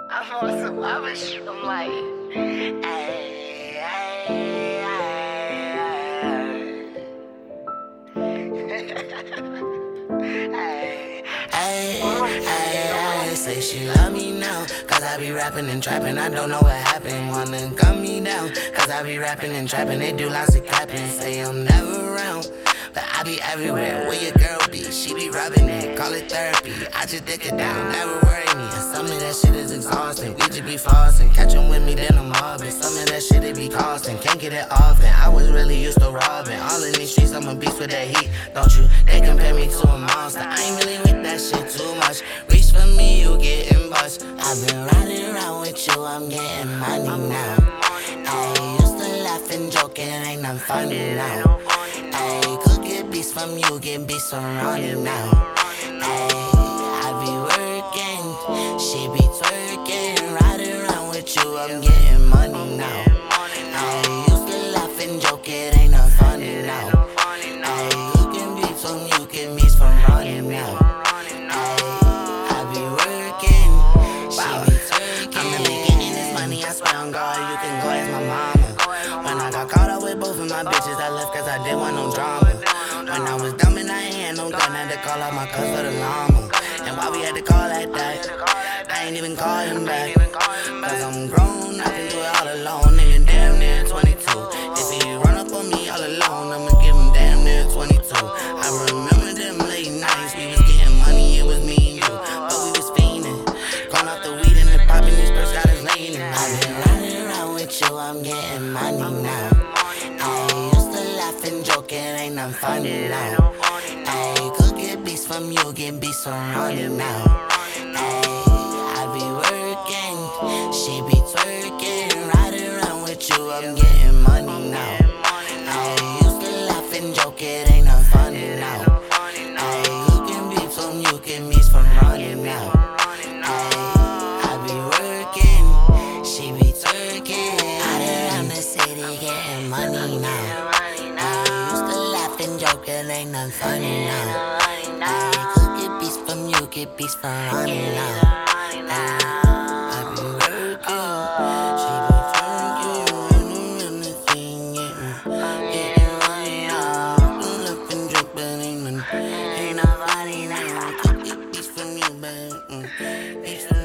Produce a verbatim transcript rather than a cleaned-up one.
I'm on some other shit. I'm like, ay, ay, ay, ay, ay, ay. Say she love me now, cause I be rapping and trapping. I don't know what happened. Wanna gun me down, cause I be rapping and trapping. They do lots of clapping. Say I'm never around, but I be everywhere. Where your girl be? She be rubbing it, call it therapy. I just dick it down, never worry me. And some of that shit is exhausting. We just be flossing, catch 'em with me, then I'm mobbing. Some of that shit it be costing, can't get it often. I was really used to robbing. All in these streets, I'm a beast with that heat. Don't you? They compare me to a monster. I ain't really with that shit too much. Reach for me, you getting bust. I've been riding around with you, I'm getting money now. I used to laugh and joke, it ain't nothing funny now. Ayy, could get beats from you, get beats from running now. Ayy, I be working, she be twerking, riding around with you, I'm getting money now. Ayy, used to laugh and joke, it ain't nothing funny now. Ayy, you can beats from you, get beats from running now. Ayy, I be working, she be twerking. I'm really getting this money, I swear on God, you can go ask my mama. When I got caught up with both of my bitches, I left cause I didn't want no drama. When I was dumb and I ain't had no gun, I had to call out my cuz for the llama. And why we had to call like that? I ain't even call him back. Cause I'm grown, I can do it all alone. Nigga damn near twenty-two. If he run up on me all alone, I'ma give him damn near twenty-two. I remember them late nights, we was getting money, it was me and you. But we was fiending, going off the weed and the poppin', these birds got us leaning. I've been riding around with you, I'm getting money now. I used to laugh and joke, it ain't nothing funny now. Ayy, could get beats from you, get beats from running now. Ayy, I be working, she be twerking, riding around with you, I'm getting money now. Ayy, used to laugh and joke, it ain't nothing funny now. Ayy, you can beats from you, get beats from running now. Ayy, I be working, she be twerking, riding around the city, getting money now. Ayy, used to laugh and joke, it ain't nothing funny now. Ayy, could get beats from you, get beats from running now. Ayy, I be working, she be twerking, running around the thing, getting, getting money now. Used to laugh and joke, but ain't nothing, ain't nothing funny now. Could get beats from you, but mm, beats from